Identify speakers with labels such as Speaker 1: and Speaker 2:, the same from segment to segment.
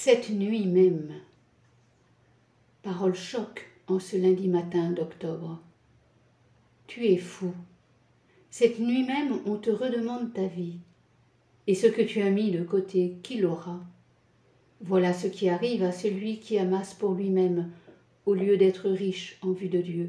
Speaker 1: Cette nuit même. Parole choc en ce lundi matin d'octobre. Tu es fou. Cette nuit même, on te redemande ta vie. Et ce que tu as mis de côté, qui l'aura? Voilà ce qui arrive à celui qui amasse pour lui-même, au lieu d'être riche en vue de Dieu.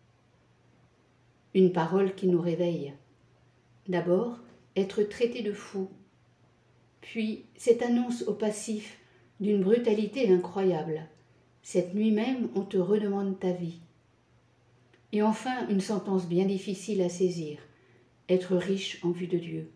Speaker 1: Une parole qui nous réveille. D'abord, être traité de fou. Puis, cette annonce au passif d'une brutalité incroyable. Cette nuit même, on te redemande ta vie. Et enfin, une sentence bien difficile à saisir, être riche en vue de Dieu.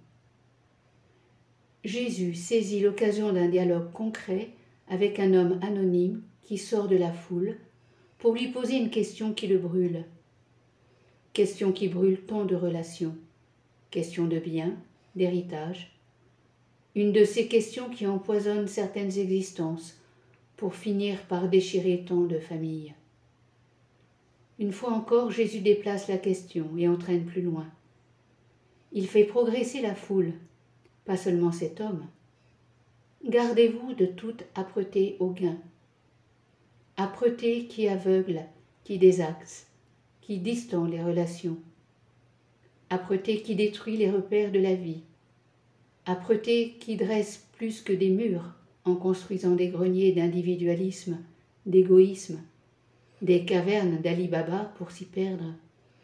Speaker 1: Jésus saisit l'occasion d'un dialogue concret avec un homme anonyme qui sort de la foule pour lui poser une question qui le brûle. Question qui brûle tant de relations. Question de bien, d'héritage. Une de ces questions qui empoisonnent certaines existences pour finir par déchirer tant de familles. Une fois encore, Jésus déplace la question et entraîne plus loin. Il fait progresser la foule, pas seulement cet homme. Gardez-vous de toute âpreté au gain. Âpreté qui aveugle, qui désaxe, qui distend les relations. Âpreté qui détruit les repères de la vie. Âpreté qui dresse plus que des murs en construisant des greniers d'individualisme, d'égoïsme, des cavernes d'Ali Baba pour s'y perdre.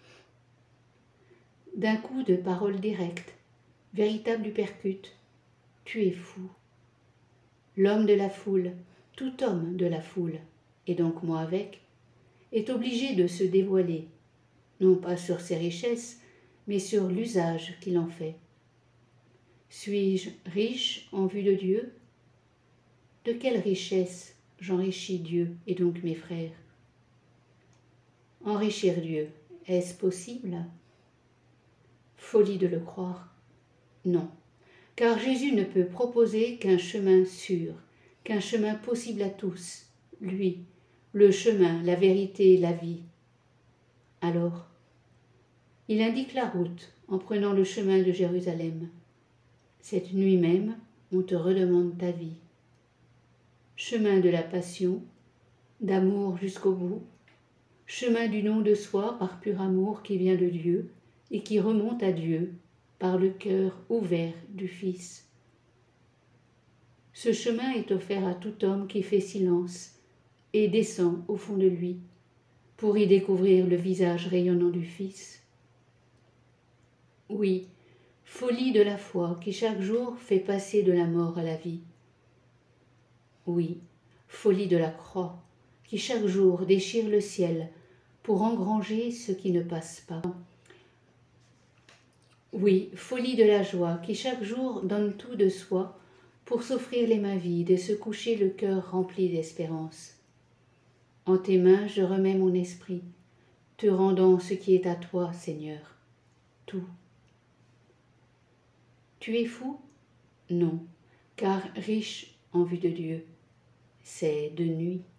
Speaker 1: D'un coup de parole directe, véritable uppercut, tu es fou. L'homme de la foule, tout homme de la foule, et donc moi avec, est obligé de se dévoiler, non pas sur ses richesses, mais sur l'usage qu'il en fait. Suis-je riche en vue de Dieu? De quelle richesse j'enrichis Dieu et donc mes frères? Enrichir Dieu, est-ce possible? Folie de le croire. Non, car Jésus ne peut proposer qu'un chemin sûr, qu'un chemin possible à tous, lui, le chemin, la vérité, la vie. Alors, il indique la route en prenant le chemin de Jérusalem. Cette nuit même, on te redemande ta vie. Chemin de la passion, d'amour jusqu'au bout, chemin du don de soi par pur amour qui vient de Dieu et qui remonte à Dieu par le cœur ouvert du Fils. Ce chemin est offert à tout homme qui fait silence et descend au fond de lui pour y découvrir le visage rayonnant du Fils. Oui, folie de la foi qui chaque jour fait passer de la mort à la vie. Oui, folie de la croix qui chaque jour déchire le ciel pour engranger ce qui ne passe pas. Oui, folie de la joie qui chaque jour donne tout de soi pour s'offrir les mains vides et se coucher le cœur rempli d'espérance. En tes mains je remets mon esprit, te rendant ce qui est à toi, Seigneur, tout. Tu es fou? Non, car riche en vue de Dieu. C'est de nuit.